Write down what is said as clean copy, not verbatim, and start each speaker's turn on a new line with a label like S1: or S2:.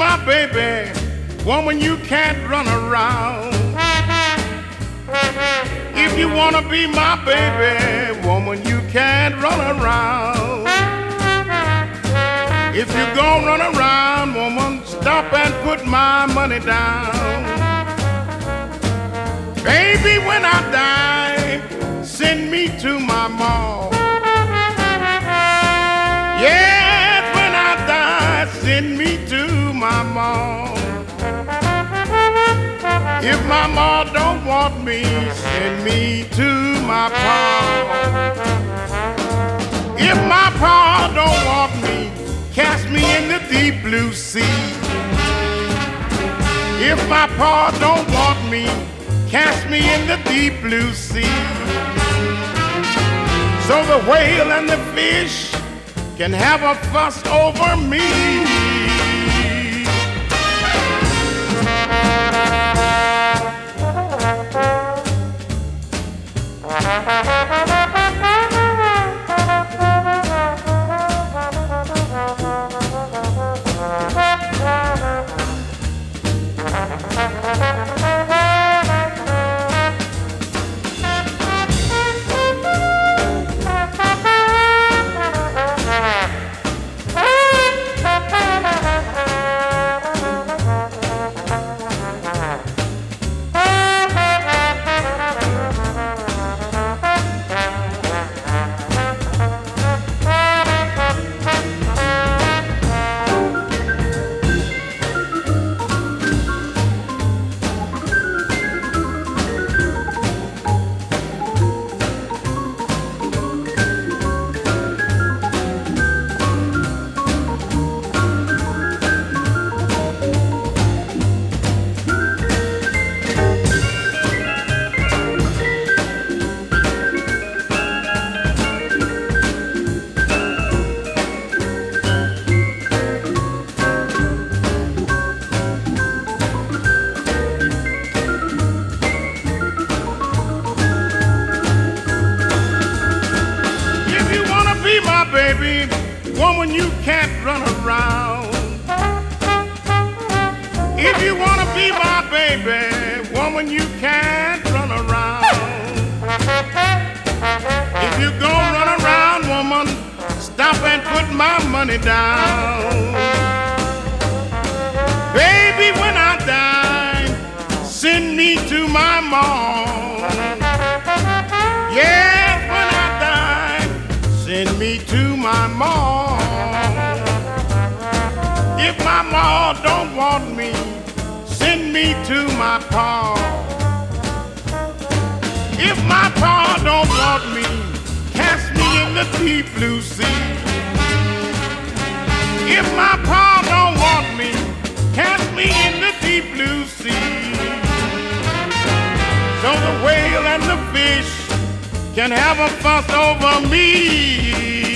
S1: my baby, woman, you can't run around. If you wanna be my baby, woman, you can't run around. If you gon' run around, woman, stop and put my money down. Baby, when I die, send me to my mom. Yes, when I die, send me to my mom. If my mom don't want me, send me to my pa. If my pa don't want me, cast me in the deep blue sea. If my pa don't want me, cast me in the deep blue sea. So the whale and the fish can have a fuss over me. Baby, woman, you can't run around. If you wanna be my baby, woman, you can't run around. If you gon' run around, woman, stop and put my money down. Baby, when I die, send me to my mom. Yeah, when I die, send me to my mom. If my mom don't want me, send me to my pa. If my pa don't want me, cast me in the deep blue sea. If my pa don't want me, cast me in the deep blue sea. So the whale and the fish can have a fuss over me.